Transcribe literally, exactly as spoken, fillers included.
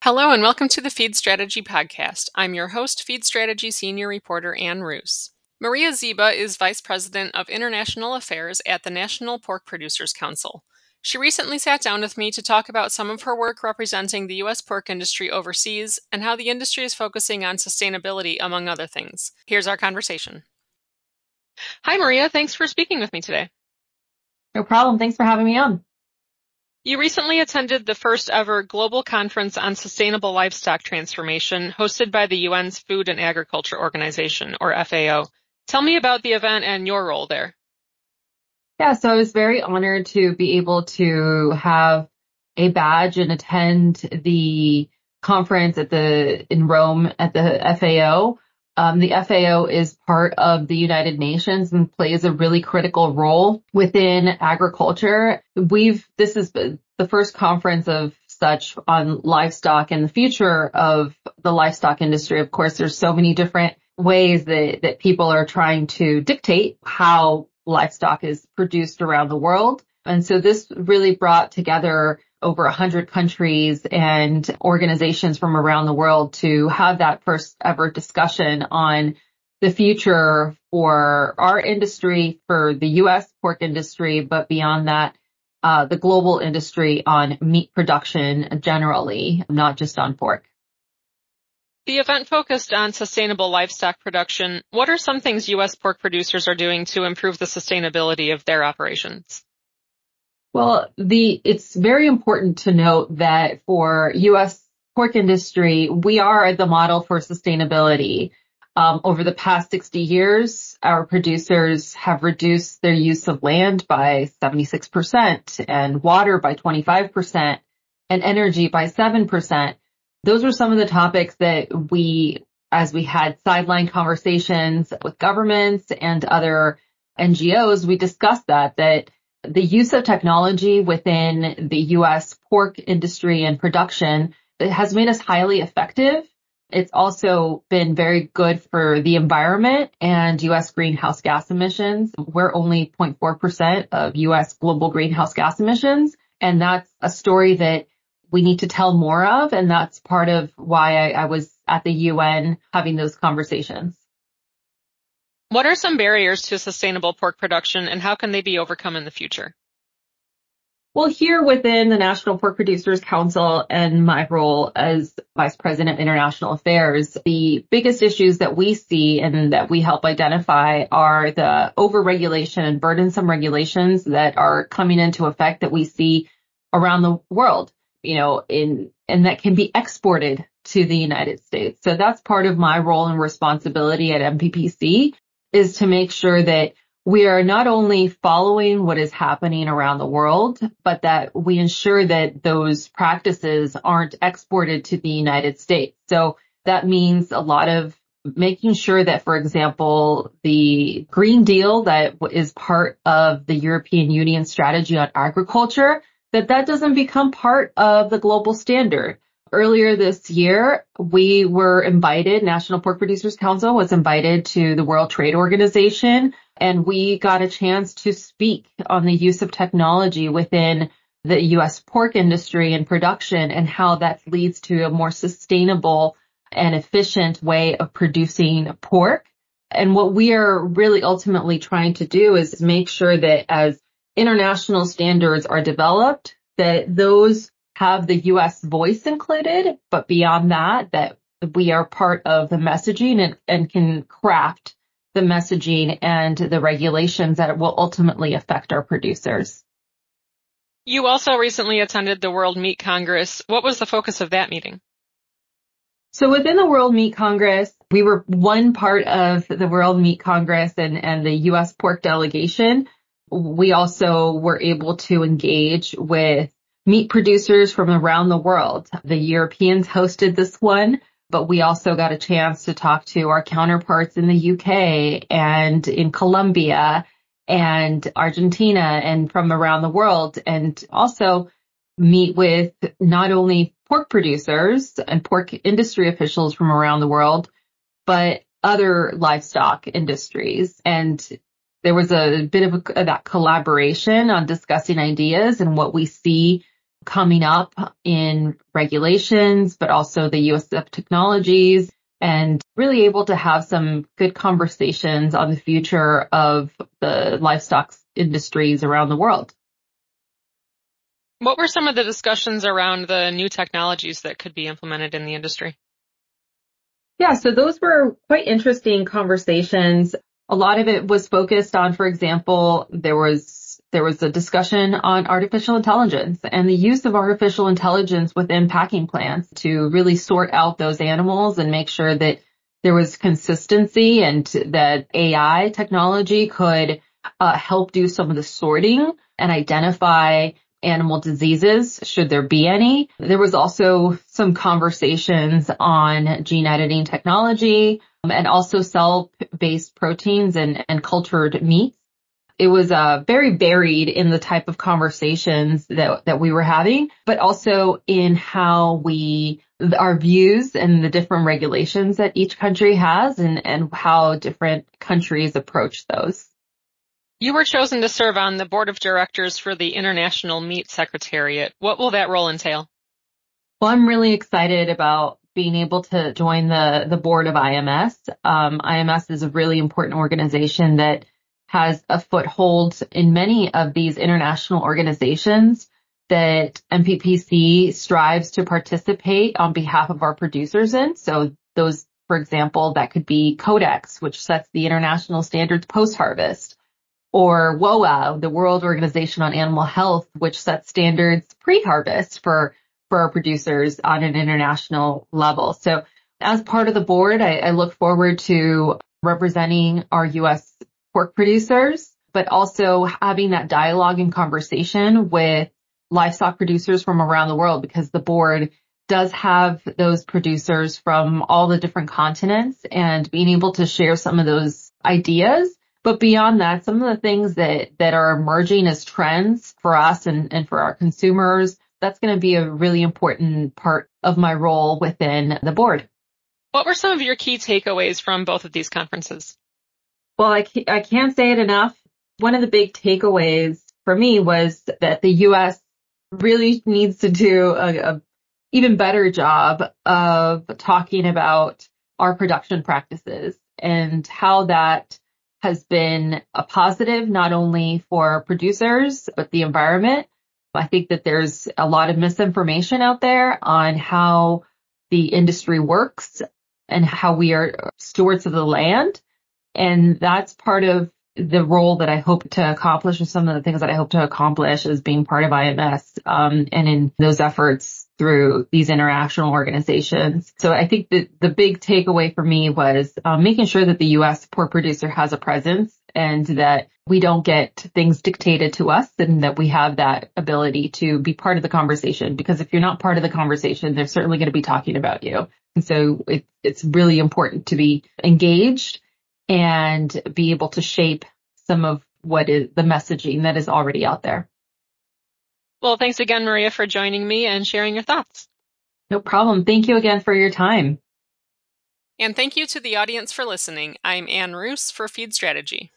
Hello and welcome to the Feed Strategy Podcast. I'm your host, Feed Strategy Senior Reporter Ann Roos. Maria Ziba is Vice President of International Affairs at the National Pork Producers Council. She recently sat down with me to talk about some of her work representing the U S pork industry overseas and how the industry is focusing on sustainability, among other things. Here's our conversation. Hi, Maria. Thanks for speaking with me today. No problem. Thanks for having me on. You recently attended the first ever Global Conference on Sustainable Livestock Transformation hosted by the U N's Food and Agriculture Organization, or F A O. Tell me about the event and your role there. Yeah, so I was very honored to be able to have a badge and attend the conference at the in Rome at the F A O. Um, the F A O is part of the United Nations and plays a really critical role within agriculture. We've, this is the first conference of such on livestock and the future of the livestock industry. Of course, there's so many different ways that, that people are trying to dictate how livestock is produced around the world. And so this really brought together over a hundred countries and organizations from around the world to have that first ever discussion on the future for our industry, for the U S pork industry, but beyond that, uh, the global industry on meat production generally, not just on pork. The event focused on sustainable livestock production. What are some things U S pork producers are doing to improve the sustainability of their operations? Well, the, it's very important to note that for U S pork industry, we are the model for sustainability. Um, over the past sixty years, our producers have reduced their use of land by seventy-six percent and water by twenty-five percent and energy by seven percent. Those are some of the topics that we, as we had sideline conversations with governments and other N G Os, we discussed that, that the use of technology within the U S pork industry and production has made us highly effective. It's also been very good for the environment and U S greenhouse gas emissions. We're only zero point four percent of U S global greenhouse gas emissions. And that's a story that we need to tell more of. And that's part of why I, I was at the U N having those conversations. What are some barriers to sustainable pork production and how can they be overcome in the future? Well, here within the National Pork Producers Council and my role as Vice President of International Affairs, the biggest issues that we see and that we help identify are the overregulation and burdensome regulations that are coming into effect that we see around the world, you know, in, and that can be exported to the United States. So that's part of my role and responsibility at N P P C, is to make sure that we are not only following what is happening around the world, but that we ensure that those practices aren't exported to the United States. So that means a lot of making sure that, for example, the Green Deal that is part of the European Union strategy on agriculture, that that doesn't become part of the global standard. Earlier this year, we were invited, National Pork Producers Council was invited to the World Trade Organization, and we got a chance to speak on the use of technology within the U S pork industry and production and how that leads to a more sustainable and efficient way of producing pork. And what we are really ultimately trying to do is make sure that as international standards are developed, that those have the U S voice included, but beyond that, that we are part of the messaging and, and can craft the messaging and the regulations that will ultimately affect our producers. You also recently attended the World Meat Congress. What was the focus of that meeting? So within the World Meat Congress, we were one part of the World Meat Congress and, and the U S pork delegation. We also were able to engage with meat producers from around the world. The Europeans hosted this one, but we also got a chance to talk to our counterparts in the U K and in Colombia and Argentina and from around the world, and also meet with not only pork producers and pork industry officials from around the world, but other livestock industries. And there was a bit of a, that collaboration on discussing ideas and what we see coming up in regulations, but also the U S F technologies, and really able to have some good conversations on the future of the livestock industries around the world. What were some of the discussions around the new technologies that could be implemented in the industry? Yeah, so those were quite interesting conversations. A lot of it was focused on, for example, there was there was a discussion on artificial intelligence and the use of artificial intelligence within packing plants to really sort out those animals and make sure that there was consistency and that A I technology could uh, help do some of the sorting and identify animal diseases, should there be any. There was also some conversations on gene editing technology and also cell-based proteins and, and cultured meats. It was uh, very varied in the type of conversations that, that we were having, but also in how we, our views and the different regulations that each country has and, and how different countries approach those. You were chosen to serve on the board of directors for the International Meat Secretariat. What will that role entail? Well, I'm really excited about being able to join the, the board of I M S. Um, I M S is a really important organization that has a foothold in many of these international organizations that M P P C strives to participate on behalf of our producers in. So those, for example, that could be Codex, which sets the international standards post-harvest, or W O A, the World Organization on Animal Health, which sets standards pre-harvest for, for our producers on an international level. So as part of the board, I, I look forward to representing our U S pork producers, but also having that dialogue and conversation with livestock producers from around the world, because the board does have those producers from all the different continents, and being able to share some of those ideas. But beyond that, some of the things that, that are emerging as trends for us and, and for our consumers, that's going to be a really important part of my role within the board. What were some of your key takeaways from both of these conferences? Well, I, I can't say it enough. One of the big takeaways for me was that the U S really needs to do a, a even better job of talking about our production practices and how that has been a positive, not only for producers, but the environment. I think that there's a lot of misinformation out there on how the industry works and how we are stewards of the land. And that's part of the role that I hope to accomplish, or some of the things that I hope to accomplish as being part of I M S, um, and in those efforts through these international organizations. So I think that the big takeaway for me was um, making sure that the U S pork producer has a presence and that we don't get things dictated to us, and that we have that ability to be part of the conversation. Because if you're not part of the conversation, they're certainly going to be talking about you. And so it, it's really important to be engaged and be able to shape some of what is the messaging that is already out there. Well, thanks again, Maria, for joining me and sharing your thoughts. No problem. Thank you again for your time. And thank you to the audience for listening. I'm Ann Roos for Feed Strategy.